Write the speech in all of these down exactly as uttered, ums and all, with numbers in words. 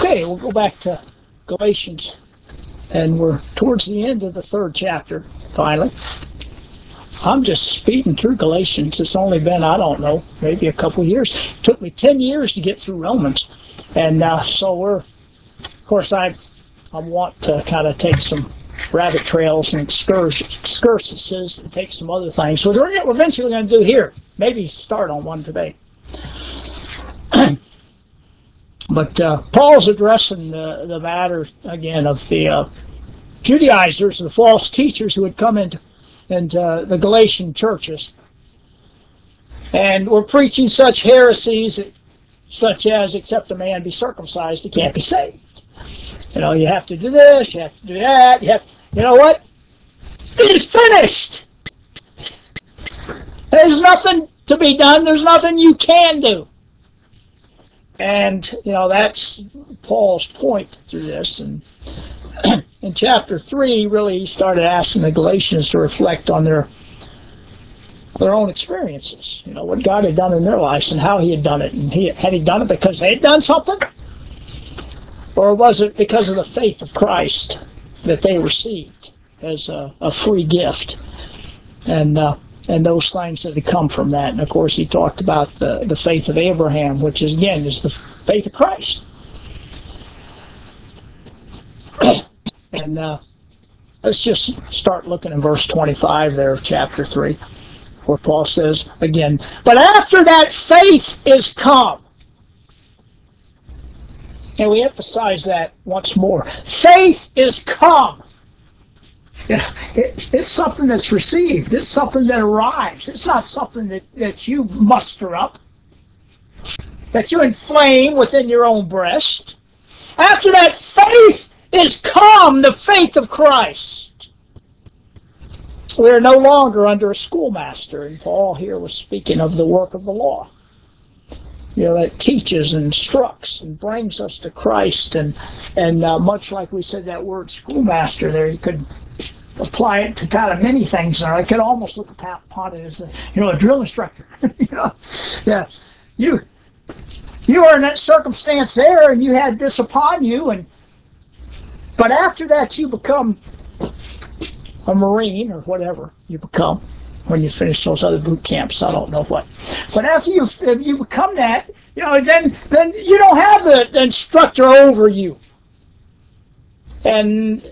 Okay, we'll go back to Galatians, and we're towards the end of the third chapter, finally. I'm just speeding through Galatians. It's only been, I don't know, maybe a couple years. It took me ten years to get through Romans. And uh, so we're, of course, I, I want to kind of take some rabbit trails and excursions, excursuses and take some other things. So we're eventually going to do here. Maybe start on one today. But uh, Paul's addressing the, the matter, again, of the uh, Judaizers, the false teachers who had come into, into uh, the Galatian churches. And were preaching such heresies, such as, except a man be circumcised, he can't be saved. You know, you have to do this, you have to do that, you have, you know what? It's finished! There's nothing to be done, there's nothing you can do. And, you know, that's Paul's point through this. And in chapter three, really, he started asking the Galatians to reflect on their their own experiences. You know, what God had done in their lives and how he had done it. And he, had he done it because they had done something? Or was it because of the faith of Christ that they received as a, a free gift? And uh, and those things that had come from that. And of course he talked about the, the faith of Abraham, which is again is the faith of Christ. And uh, let's just start looking in verse twenty-five there of chapter three, where Paul says again, but after that faith is come. And we emphasize that once more. Faith is come. It, it's something that's received. It's something that arrives. It's not something that, that you muster up, that you inflame within your own breast. After that faith is come, the faith of Christ. We are no longer under a schoolmaster, and Paul here was speaking of the work of the law. You know, that teaches and instructs and brings us to Christ, and and uh, much like we said that word schoolmaster there, you could apply it to kind of many things. I could almost look upon it as a, you know, a drill instructor. you know, yeah, you you are in that circumstance there, and you had this upon you, and but after that you become a Marine or whatever you become when you finish those other boot camps. I don't know what, but after you if you become that, you know, then then you don't have the, the instructor over you, and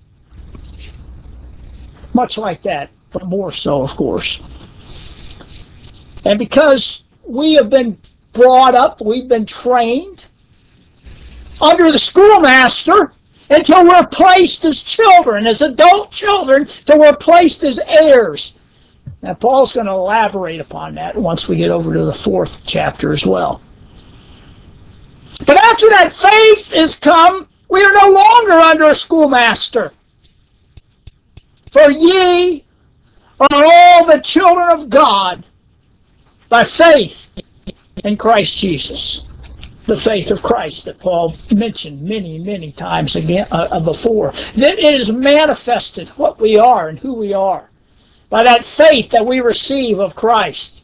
much like that, but more so, of course. And because we have been brought up, we've been trained under the schoolmaster until we're placed as children, as adult children, till we're placed as heirs. Now, Paul's going to elaborate upon that once we get over to the fourth chapter as well. But after that faith is come, we are no longer under a schoolmaster. For ye are all the children of God by faith in Christ Jesus. The faith of Christ that Paul mentioned many, many times again uh, before. That it is manifested what we are and who we are by that faith that we receive of Christ.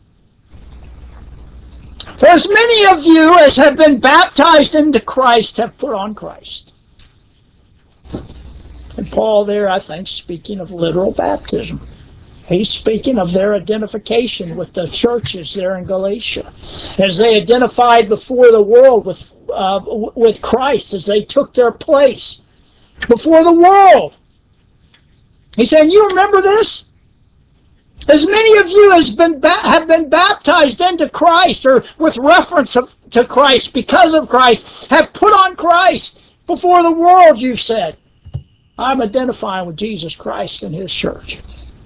For as many of you as have been baptized into Christ have put on Christ. And Paul there, I think, speaking of literal baptism. He's speaking of their identification with the churches there in Galatia, as they identified before the world with uh, with Christ, as they took their place before the world. He's saying, you remember this? As many of you as been have been baptized into Christ, or with reference of, to Christ, because of Christ, have put on Christ before the world, you said. I'm identifying with Jesus Christ and his church.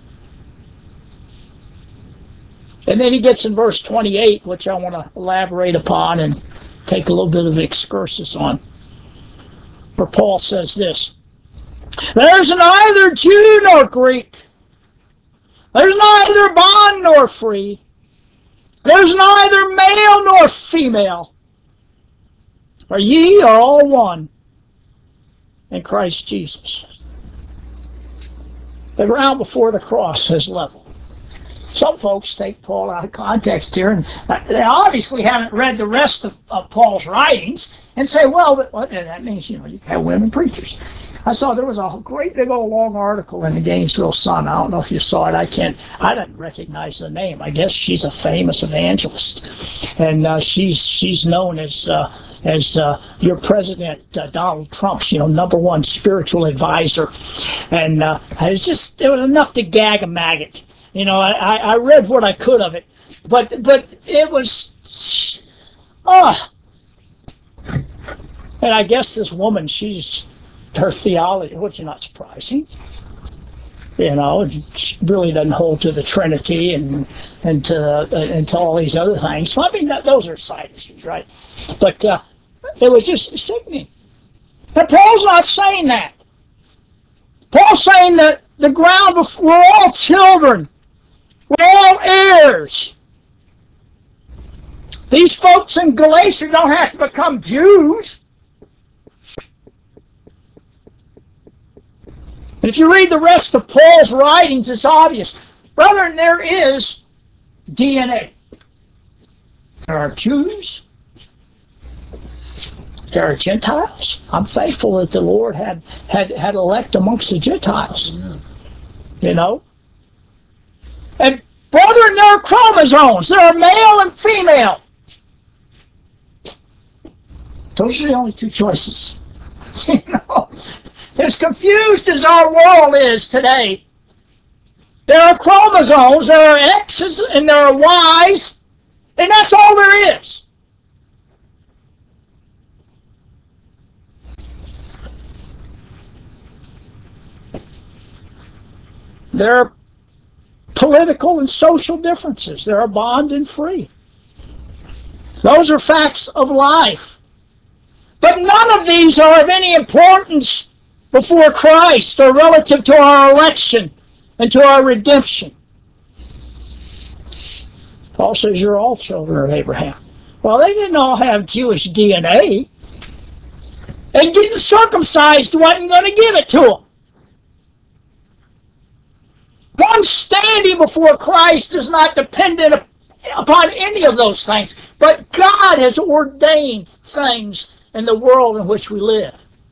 And then he gets in verse twenty-eight, which I want to elaborate upon and take a little bit of an excursus on, where Paul says this: there's neither Jew nor Greek, there's neither bond nor free, there's neither male nor female, for ye are all one in Christ Jesus. The ground before the cross is level. Some folks take Paul out of context here, and they obviously haven't read the rest of, of Paul's writings, and say, well, that, that means, you know, you have women preachers. I saw there was a great big old long article in the Gainesville Sun. I don't know if you saw it. I can't, I didn't recognize the name. I guess she's a famous evangelist, and uh, she's she's known as uh, as uh, your president, uh, Donald Trump's, you know, number one spiritual advisor, and uh, it was just, it was enough to gag a maggot. You know, I, I read what I could of it, but but it was, oh, and I guess this woman, she's, her theology, which is not surprising, you know, she really doesn't hold to the Trinity and and to uh, and to all these other things. So I mean, that, those are side issues, right? But uh, it was just sickening. And Paul's not saying that. Paul's saying that the ground before, we're all children. We're all heirs. These folks in Galatia don't have to become Jews. And if you read the rest of Paul's writings, it's obvious. Brethren, there is D N A. There are Jews. There are Gentiles. I'm thankful that the Lord had, had, had elect amongst the Gentiles. You know? And brethren, there are chromosomes. There are male and female. Those are the only two choices. You know, as confused as our world is today, there are chromosomes, there are X's and there are Y's, and that's all there is. There are political and social differences. There are bond and free. Those are facts of life. But none of these are of any importance before Christ or relative to our election and to our redemption. Paul says you're all children of Abraham. Well, they didn't all have Jewish D N A. And getting circumcised wasn't going to give it to them. One standing before Christ is not dependent upon any of those things. But God has ordained things in the world in which we live.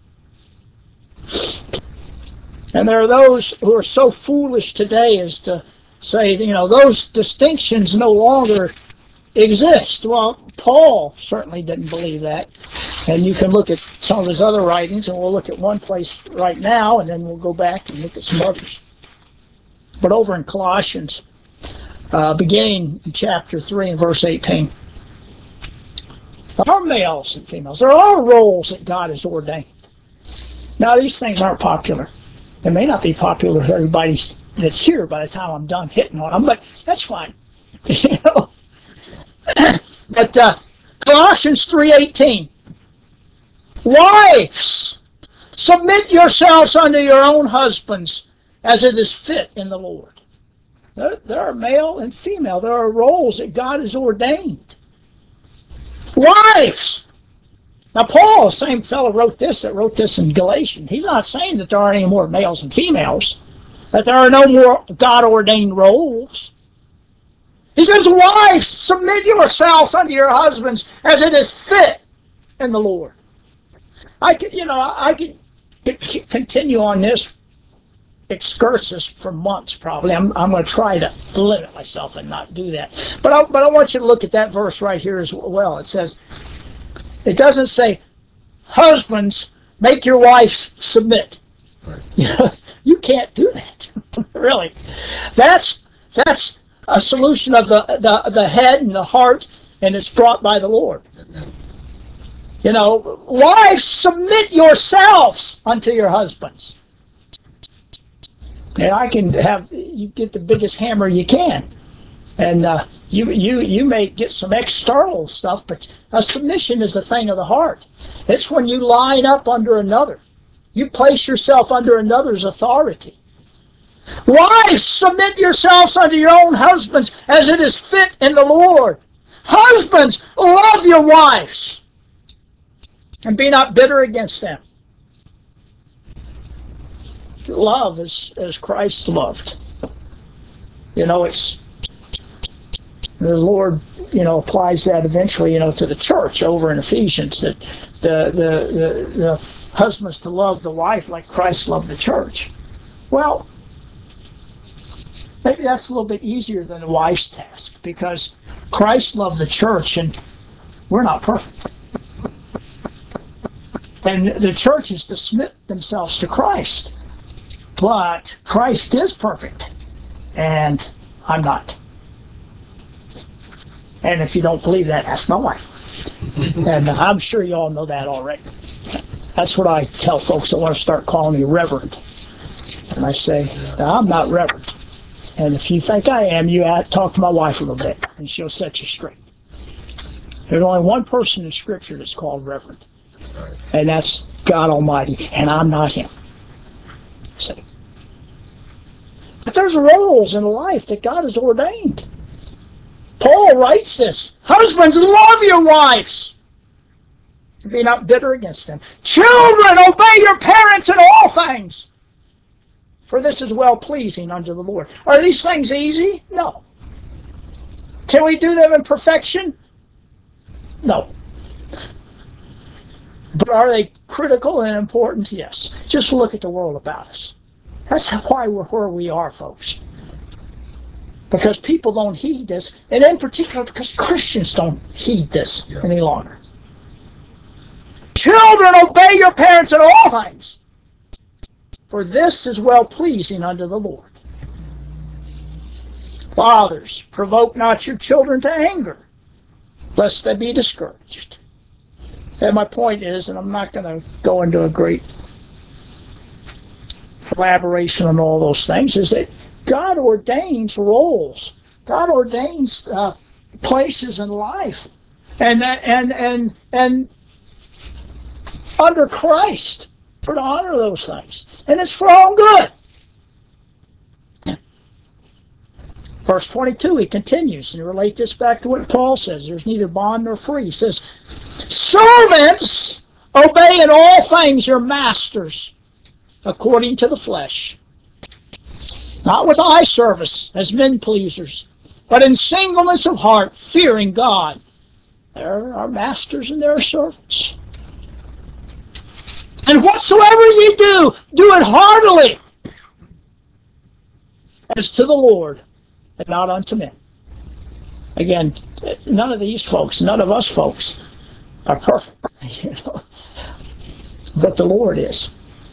And there are those who are so foolish today as to say, you know, those distinctions no longer exist. Well, Paul certainly didn't believe that. And you can look at some of his other writings, and we'll look at one place right now, and then we'll go back and look at some others. But over in Colossians, uh, beginning in chapter three and verse eighteen, there are males and females. There are roles that God has ordained. Now, these things aren't popular. They may not be popular with everybody that's here by the time I'm done hitting on them, but that's fine. You know. But uh, Colossians three eighteen, wives, submit yourselves unto your own husbands as it is fit in the Lord. There, there are male and female. There are roles that God has ordained. Wives. Now, Paul, the same fellow wrote this that wrote this in Galatians. He's not saying that there aren't any more males and females, that there are no more God-ordained roles. He says, wives, submit yourselves unto your husbands as it is fit in the Lord. I could, you know, I could continue on this excursus for months probably. I'm, I'm going to try to limit myself and not do that. But I, but I want you to look at that verse right here as well. It says, it doesn't say, husbands, make your wives submit. Right. You know, you can't do that. Really. That's that's a solution of the, the, the head and the heart, and it's brought by the Lord. Amen. You know, wives, submit yourselves unto your husbands. And I can have, you get the biggest hammer you can. And uh, you, you, you may get some external stuff, but a submission is a thing of the heart. It's when you line up under another. You place yourself under another's authority. Wives, submit yourselves unto your own husbands as it is fit in the Lord. Husbands, love your wives and be not bitter against them. Love is as Christ loved. You know, it's The Lord, you know, applies that eventually, you know, to the church over in Ephesians, that the, the, the, the husbands to love the wife like Christ loved the church. Well, maybe that's a little bit easier than the wife's task, because Christ loved the church and we're not perfect. And the church is to submit themselves to Christ. But Christ is perfect, and I'm not. And if you don't believe that, ask my wife. And I'm sure you all know that already. That's what I tell folks that want to start calling me Reverend. And I say, I'm not Reverend. And if you think I am, you talk to my wife a little bit, and she'll set you straight. There's only one person in Scripture that's called Reverend, and that's God Almighty, and I'm not him. See? But there's roles in life that God has ordained. Paul writes this: husbands, love your wives. Be not bitter against them. Children, obey your parents in all things, for this is well-pleasing unto the Lord. Are these things easy? No. Can we do them in perfection? No. But are they critical and important? Yes. Just look at the world about us. That's why we're where we are, folks. Because people don't heed this, and in particular because Christians don't heed this yeah. any longer. Children, obey your parents in all things, for this is well-pleasing unto the Lord. Fathers, provoke not your children to anger, lest they be discouraged. And my point is, and I'm not going to go into a great elaboration on all those things, is that God ordains roles. God ordains uh, places in life, and and and and under Christ, for to honor those things, and it's for all good. Verse twenty-two, he continues, and relate this back to what Paul says. There's neither bond nor free. He says, servants, obey in all things your masters, according to the flesh, not with eye service as men pleasers, but in singleness of heart, fearing God. They're our masters and their servants. And whatsoever ye do, do it heartily, as to the Lord, and not unto men. Again, none of these folks, none of us folks, are perfect, you know, but the Lord is.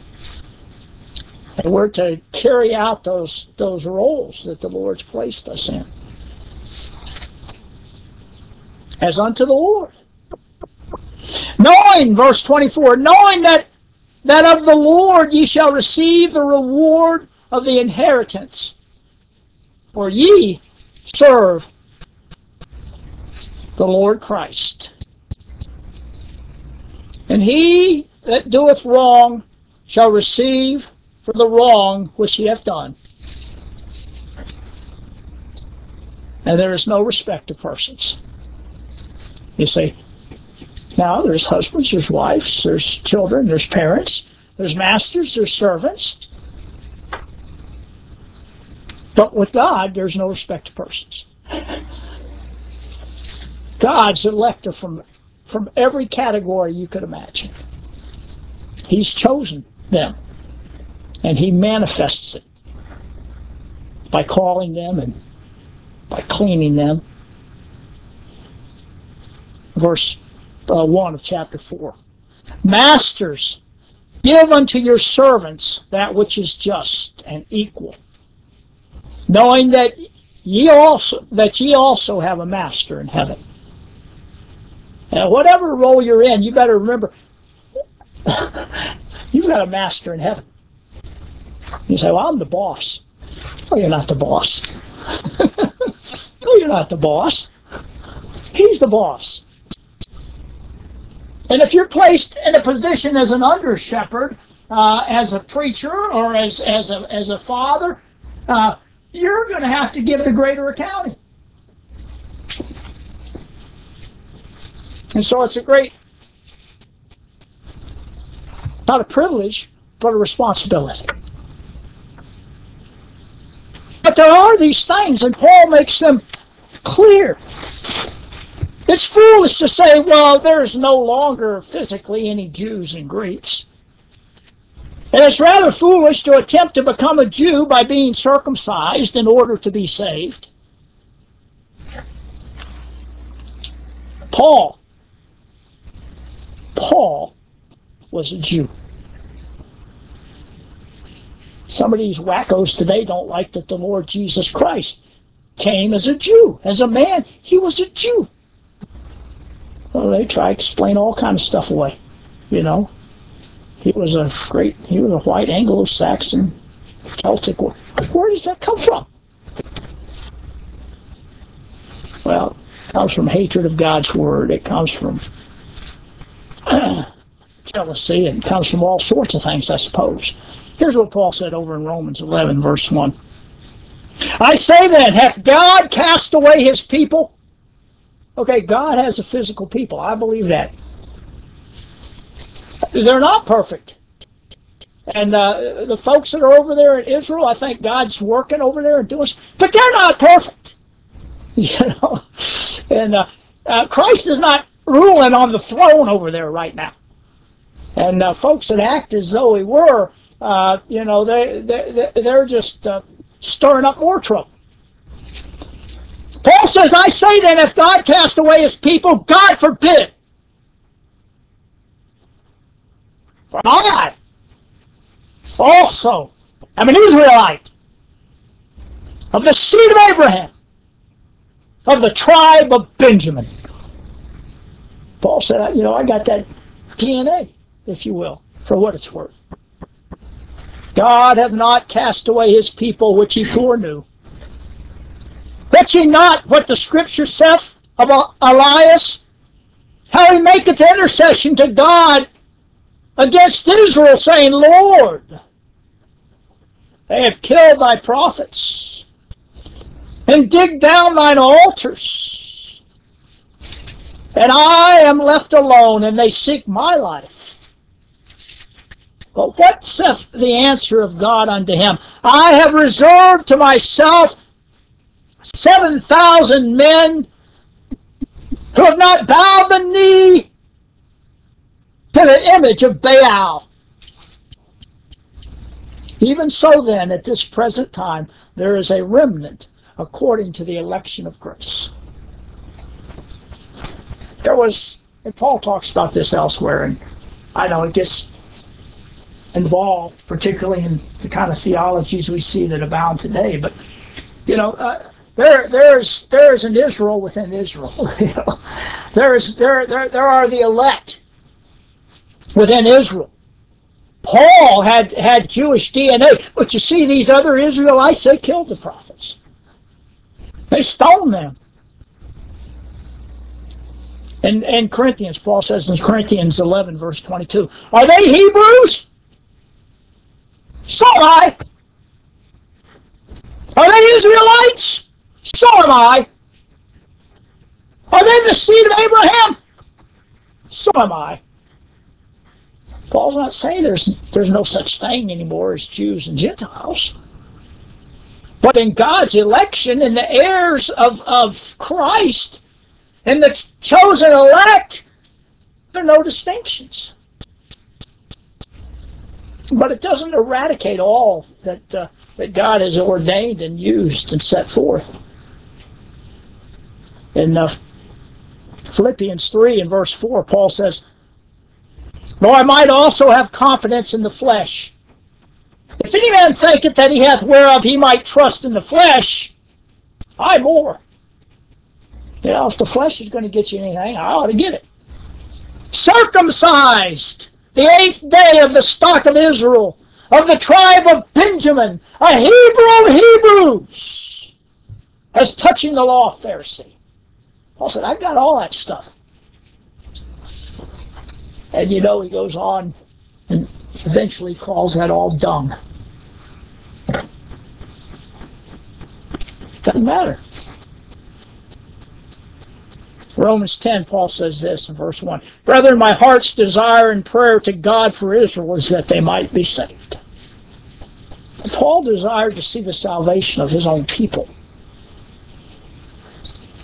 And we're to carry out those those roles that the Lord's placed us in, as unto the Lord. Knowing, verse twenty-four, knowing that that of the Lord ye shall receive the reward of the inheritance, for ye serve the Lord Christ. And he that doeth wrong shall receive for the wrong which he hath done. And there is no respect of persons. You see, now there's husbands, there's wives, there's children, there's parents, there's masters, there's servants. But with God, there's no respect of persons. God's elected from, from every category you could imagine. He's chosen them, and he manifests it by calling them and by cleaning them. Verse uh, one of chapter four. Masters, give unto your servants that which is just and equal, knowing that ye also that ye also have a master in heaven. And whatever role you're in, you better remember, you've got a master in heaven. You say, well, I'm the boss. No, you're not the boss. No, you're not the boss. He's the boss. And if you're placed in a position as an under shepherd, uh, as a preacher, or as, as, a, as a father, uh, you're going to have to give the greater accounting. And so it's a great, not a privilege, but a responsibility. But there are these things, and Paul makes them clear. It's foolish to say, well, there's no longer physically any Jews and Greeks. And it's rather foolish to attempt to become a Jew by being circumcised in order to be saved. Paul, Paul was a Jew. Some of these wackos today don't like that the Lord Jesus Christ came as a Jew. As a man, he was a Jew. Well, they try to explain all kinds of stuff away, you know. He was a great, he was a white Anglo-Saxon Celtic. Where does that come from? Well, it comes from hatred of God's word. It comes from uh, jealousy. It comes from all sorts of things, I suppose. Here's what Paul said over in Romans eleven, verse one. I say then, hath God cast away his people? Okay, God has a physical people. I believe that. They're not perfect. And uh, the folks that are over there in Israel, I think God's working over there and doing, but they're not perfect. You know, and uh, uh, Christ is not ruling on the throne over there right now. And uh, folks that act as though he were, uh, you know, they, they, they're just uh, stirring up more trouble. Paul says, I say then, if God cast away his people, God forbid. For I also am an Israelite of the seed of Abraham, of the tribe of Benjamin. Paul said, you know, I got that D N A, if you will, for what it's worth. God hath not cast away his people which he foreknew. Bet ye not what the scripture saith of Elias, how he maketh intercession to God against Israel, saying, Lord, they have killed thy prophets, and digged down thine altars, and I am left alone, and they seek my life. But what saith the answer of God unto him? I have reserved to myself seven thousand men who have not bowed the knee to the image of Baal. Even so then, at this present time, there is a remnant according to the election of grace. There was, and Paul talks about this elsewhere, and I know it gets involved, particularly in the kind of theologies we see that abound today, but, you know, uh, there, there's, there's an Israel within Israel. You know? There's, there, there, there are the elect within Israel. Paul had, had Jewish D N A, but you see these other Israelites, they killed the prophets. They stoned them. In, in Corinthians, Paul says in Corinthians eleven, verse twenty-two, are they Hebrews? So am I. Are they Israelites? So am I. Are they the seed of Abraham? So am I. Paul's not saying there's, there's no such thing anymore as Jews and Gentiles. But in God's election, in the heirs of, of Christ, in the chosen elect, there are no distinctions. But it doesn't eradicate all that, uh, that God has ordained and used and set forth. In uh, Philippians three and verse four, Paul says, though I might also have confidence in the flesh. If any man thinketh that he hath whereof he might trust in the flesh, I more. You know, if the flesh is going to get you anything, I ought to get it. Circumcised the eighth day of the stock of Israel, of the tribe of Benjamin, a Hebrew of Hebrews, as touching the law of Pharisee. Paul said, I've got all that stuff. And you know, he goes on and eventually calls that all dung. Doesn't matter. Romans ten, Paul says this in verse one. Brethren, my heart's desire and prayer to God for Israel is that they might be saved. Paul desired to see the salvation of his own people.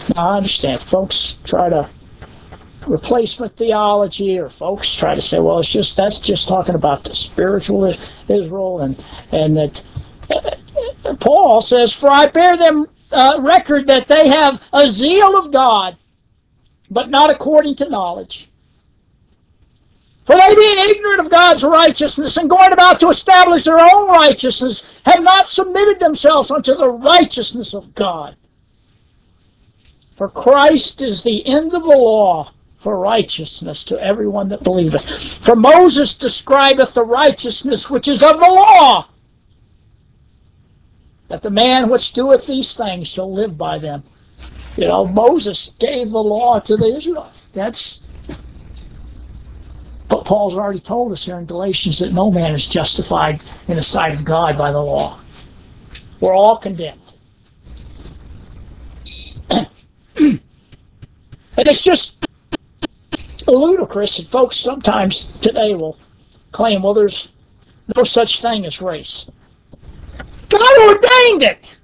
Now, I understand folks try to replacement theology, or folks try to say, well, it's just that's just talking about the spiritual Israel, and and that uh, Paul says, for I bear them uh, record that they have a zeal of God, but not according to knowledge. For they, being ignorant of God's righteousness and going about to establish their own righteousness, have not submitted themselves unto the righteousness of God. For Christ is the end of the law for righteousness to everyone that believeth. For Moses describeth the righteousness which is of the law, that the man which doeth these things shall live by them. You know, Moses gave the law to the Israelites. That's but Paul's already told us here in Galatians that no man is justified in the sight of God by the law. We're all condemned. And it's just ludicrous that folks sometimes today will claim, well, there's no such thing as race. God ordained it.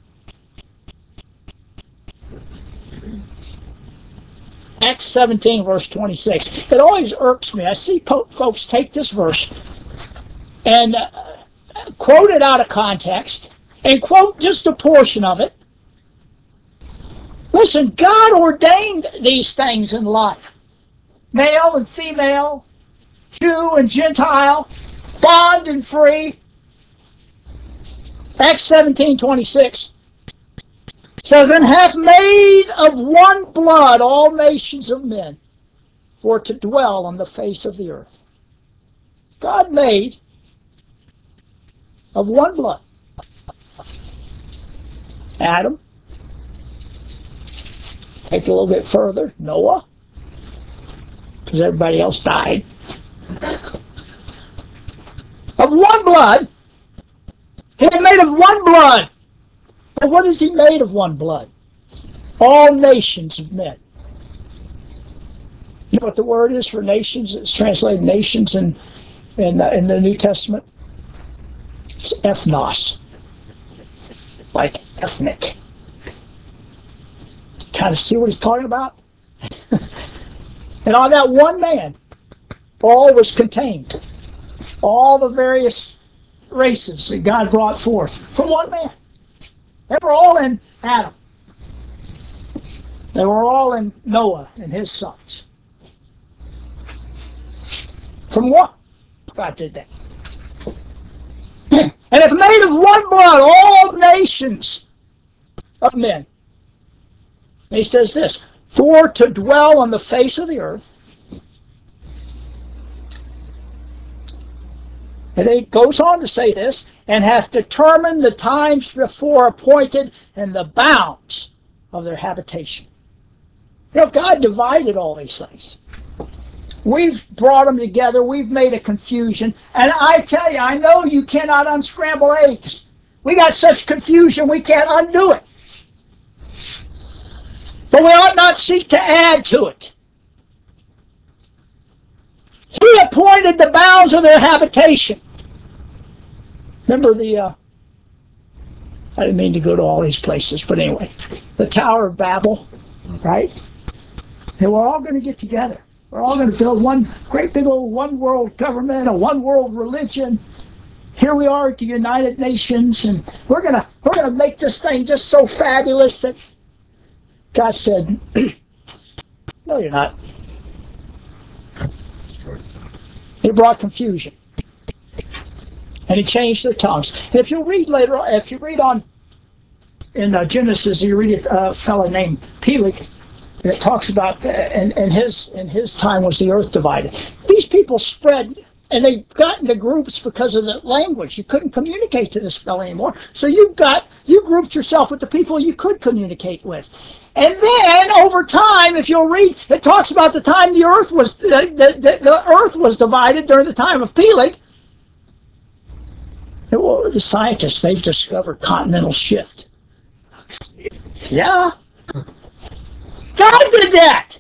Acts seventeen, verse twenty-six. It always irks me. I see po- folks take this verse and uh, quote it out of context and quote just a portion of it. Listen, God ordained these things in life. Male and female, Jew and Gentile, bond and free. Acts seventeen, twenty-six says, and hath made of one blood all nations of men, for to dwell on the face of the earth. God made of one blood Adam. Take a little bit further, Noah, because everybody else died. Of one blood. He had made of one blood. But what is he made of one blood? All nations of men. You know what the word is for nations? It's translated nations in, in, uh, in the New Testament. It's ethnos. Like ethnic. Kind of see what he's talking about? And on that one man, all was contained. All the various races that God brought forth from one man. They were all in Adam. They were all in Noah and his sons. From what? God did that. And it made of one blood all nations of men. And he says this, for to dwell on the face of the earth. And he goes on to say this, and hath determined the times before appointed and the bounds of their habitation. You know, God divided all these things. We've brought them together. We've made a confusion. And I tell you, I know you cannot unscramble eggs. We got such confusion, we can't undo it. But we ought not seek to add to it. He appointed the bounds of their habitation. Remember the, uh, I didn't mean to go to all these places, but anyway, the Tower of Babel, right? And we're all going to get together. We're all going to build one great big old one world government, a one world religion. Here we are at the United Nations, and we're going to we're going to make this thing just so fabulous that God said, no, you're not. He brought confusion. And he changed their tongues. And if you read later on, if you read on in uh, Genesis, you read a fellow named Peleg, and it talks about, uh, and, and his in his time was the earth divided. These people spread, and they got into groups because of the language. You couldn't communicate to this fellow anymore. So you got, you grouped yourself with the people you could communicate with. And then, over time, if you'll read, it talks about the time the earth was, the, the, the earth was divided during the time of Peleg. Well, the scientists, they've discovered continental shift. Yeah. God did that.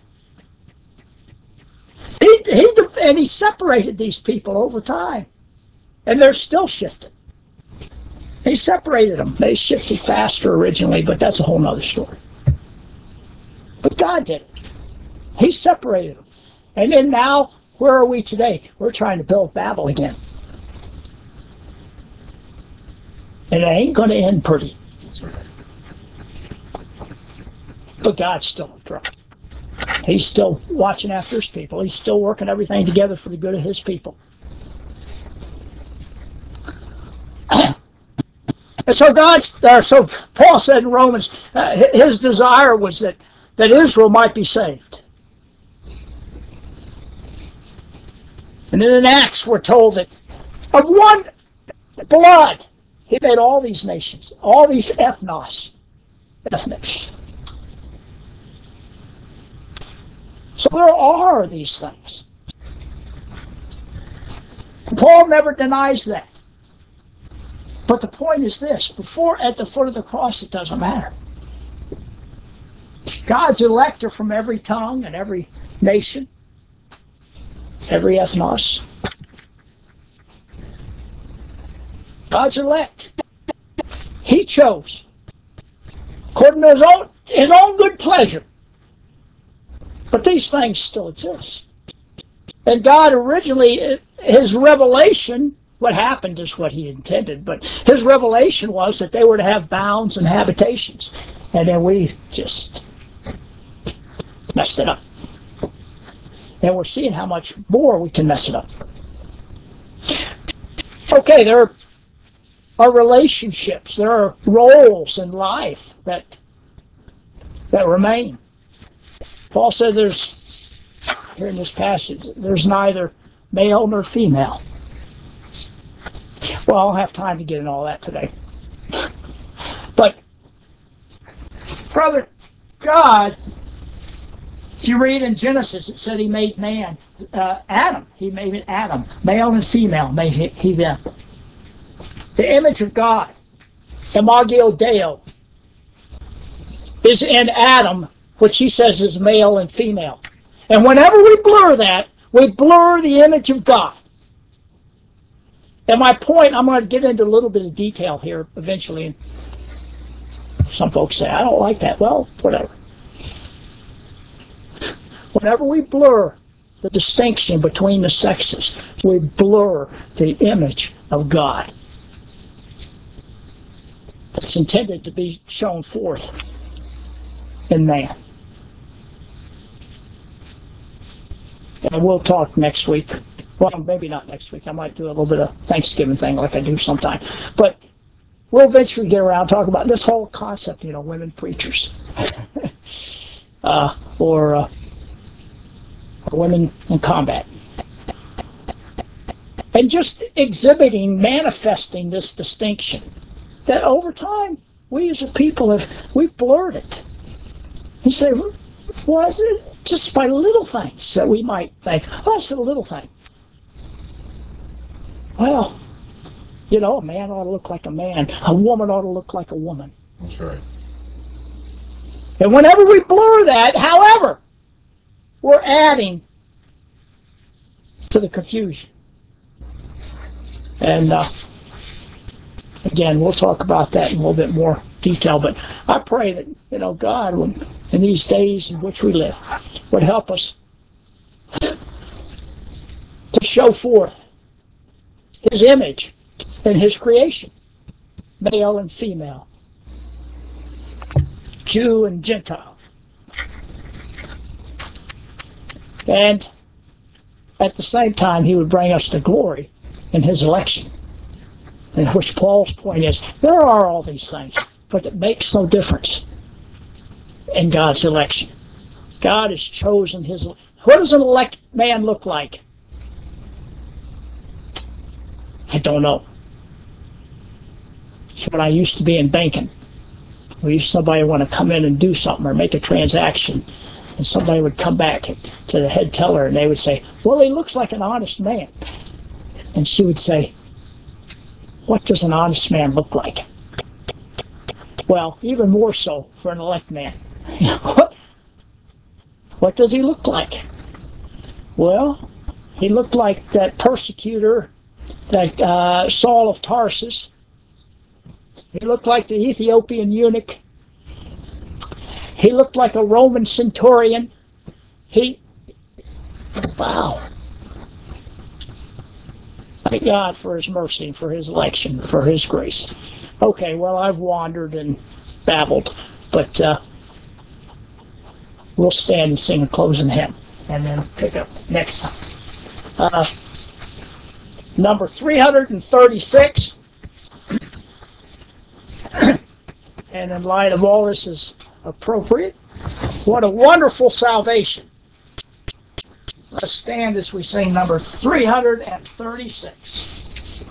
He, he, and he separated these people over time. And they're still shifting. He separated them. They shifted faster originally, but that's a whole other story. But God did it. He separated them. And then now, where are we today? We're trying to build Babel again. And it ain't going to end pretty. But God's still in control. He's still watching after his people. He's still working everything together for the good of his people. And so God's, uh, so Paul said in Romans, uh, his desire was that, that Israel might be saved. And then in Acts we're told that of one blood he made all these nations, all these ethnos, ethnics. So there are these things. And Paul never denies that. But the point is this, before at the foot of the cross it doesn't matter. God's elect are from every tongue and every nation, every ethnos. God's elect. He chose, according to his own, his own good pleasure. But these things still exist. And God originally, his revelation, what happened is what he intended, but his revelation was that they were to have bounds and habitations. And then we just messed it up. And we're seeing how much more we can mess it up. Okay, there are, are relationships, there are roles in life that that remain. Paul said there's, here in this passage, there's neither male nor female. Well, I don't have time to get into all that today. But, brother, God, if you read in Genesis, it said he made man, uh, Adam. He made Adam, male and female, made he, he them. The image of God, Imago Dei, is in Adam, which he says is male and female. And whenever we blur that, we blur the image of God. And my point, I'm going to get into a little bit of detail here eventually. Some folks say, I don't like that. Well, whatever. Whenever we blur the distinction between the sexes, we blur the image of God. It's intended to be shown forth in man. And we'll talk next week. Well, maybe not next week. I might do a little bit of Thanksgiving thing like I do sometime. But we'll eventually get around to talk about this whole concept, you know, women preachers. uh, or uh, women in combat. And just exhibiting, manifesting this distinction. That over time, we as a people have, we've blurred it. You say, well, is it just by little things that we might think, oh, that's a little thing. Well, you know, a man ought to look like a man. A woman ought to look like a woman. That's right. And whenever we blur that, however, we're adding to the confusion. And uh, again, we'll talk about that in a little bit more detail. But I pray that, you know, God, would, in these days in which we live, would help us to show forth his image in his creation, male and female, Jew and Gentile. And at the same time, he would bring us to glory in his election. And which Paul's point is, there are all these things, but it makes no difference in God's election. God has chosen his. What does an elect man look like? I don't know. It's what I used to be in banking. We used somebody want to come in and do something or make a transaction, and somebody would come back to the head teller and they would say, well, he looks like an honest man. And she would say, what does an honest man look like? Well, even more so for an elect man. what, what does he look like? Well, he looked like that persecutor, that uh, Saul of Tarsus. He looked like the Ethiopian eunuch. He looked like a Roman centurion. He, wow. Thank God for his mercy, and for his election, for his grace. Okay, well, I've wandered and babbled, but uh, we'll stand and sing a closing hymn, and then pick up next time. Uh, number three hundred thirty-six. And in light of all this is appropriate. What a wonderful salvation. Let's stand as we sing number three hundred thirty-six.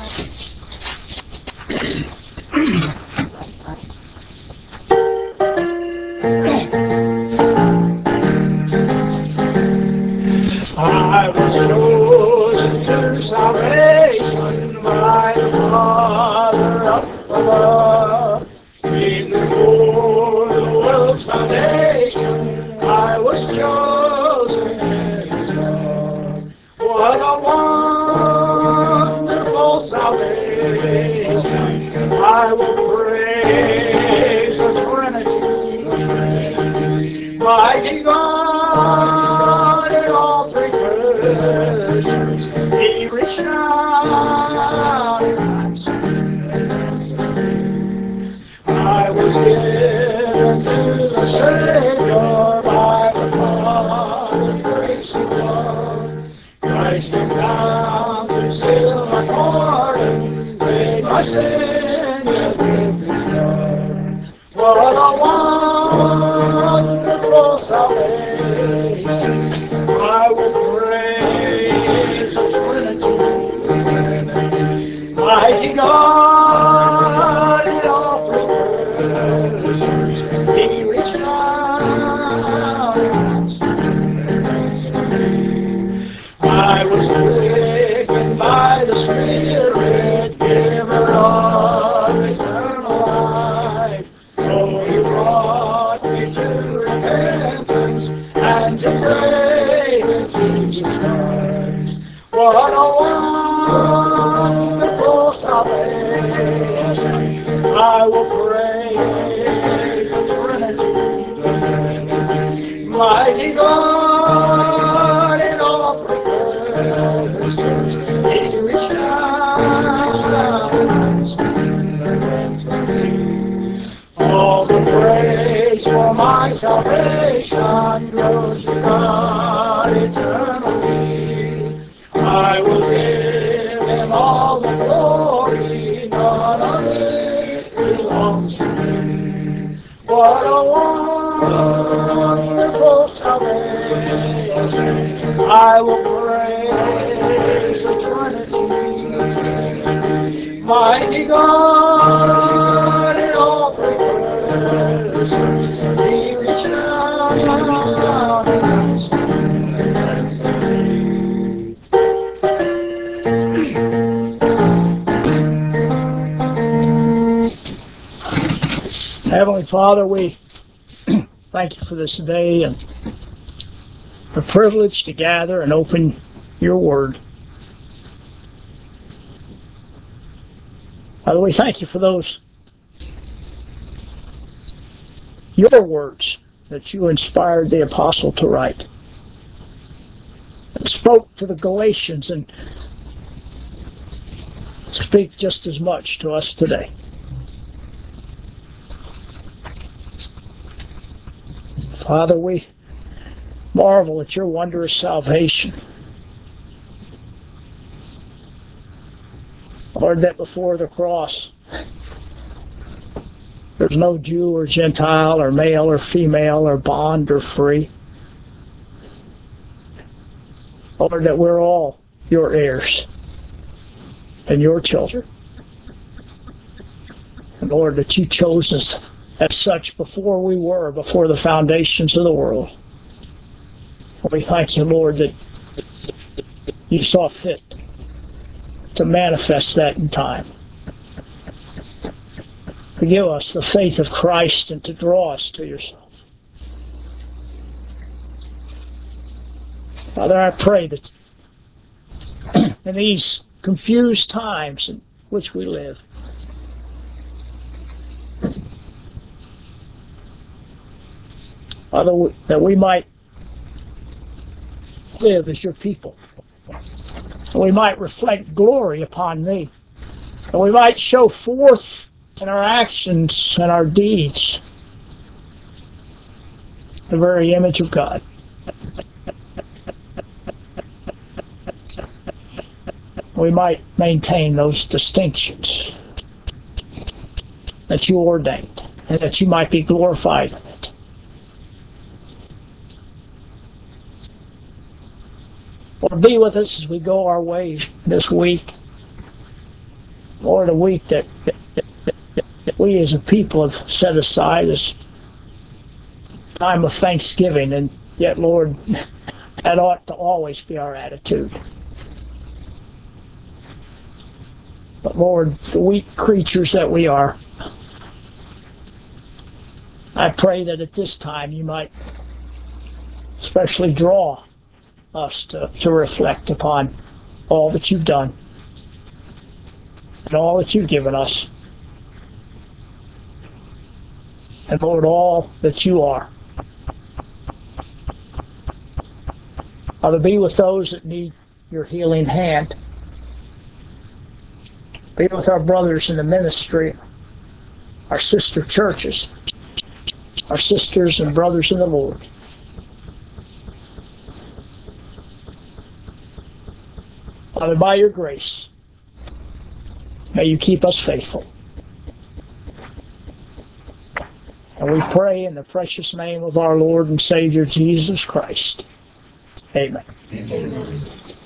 I was chosen to salvation by the Father up above. In the Lord, the world's foundation, I was chosen in His love. What a wonderful salvation! I will praise the Trinity, mighty God in all three persons. He reached out and answered me. I was given to the Savior by the Father's grace and love. Christ came down to seal my pardon, paid my sin with His blood. What a wonderful salvation! I will praise the Trinity, mighty God in all three persons. He reached out and answered me. I was quickened by the Spirit, giver of eternal life. Oh, He brought me to repentance and to faith in Jesus Christ. What a wonderful salvation! I will praise the Trinity, mighty God in all three persons. He reached out and answered me. All the praise for my salvation goes to God eternally. I will give Him all the glory, none of it belongs to me. What a wonderful salvation! I will praise the Trinity, mighty God in all three persons. He reached out and answered me. Heavenly Father, we thank you for this day and the privilege to gather and open your word. Father, we thank you for those your words that you inspired the apostle to write, and spoke to the Galatians and speak just as much to us today. Father, we marvel at your wondrous salvation. Lord, that before the cross, there's no Jew or Gentile or male or female or bond or free. Lord, that we're all your heirs and your children. And Lord, that you chose us as such before we were, before the foundations of the world. We thank you, Lord, that you saw fit to manifest that in time. To give us the faith of Christ and to draw us to yourself. Father, I pray that in these confused times in which we live, Father, that we might live as your people. And we might reflect glory upon thee. And we might show forth in our actions and our deeds the very image of God. We might maintain those distinctions that you ordained, and that you might be glorified in it. Lord, be with us as we go our way this week. Lord, a week that, that, that, that we as a people have set aside as a time of thanksgiving, and yet, Lord, that ought to always be our attitude. But Lord, the weak creatures that we are, I pray that at this time you might especially draw us to, to reflect upon all that you've done and all that you've given us. And Lord, all that you are. Father, be with those that need your healing hand. Be with our brothers in the ministry, our sister churches, our sisters and brothers in the Lord. Father, by your grace, may you keep us faithful. And we pray in the precious name of our Lord and Savior, Jesus Christ. Amen. Amen.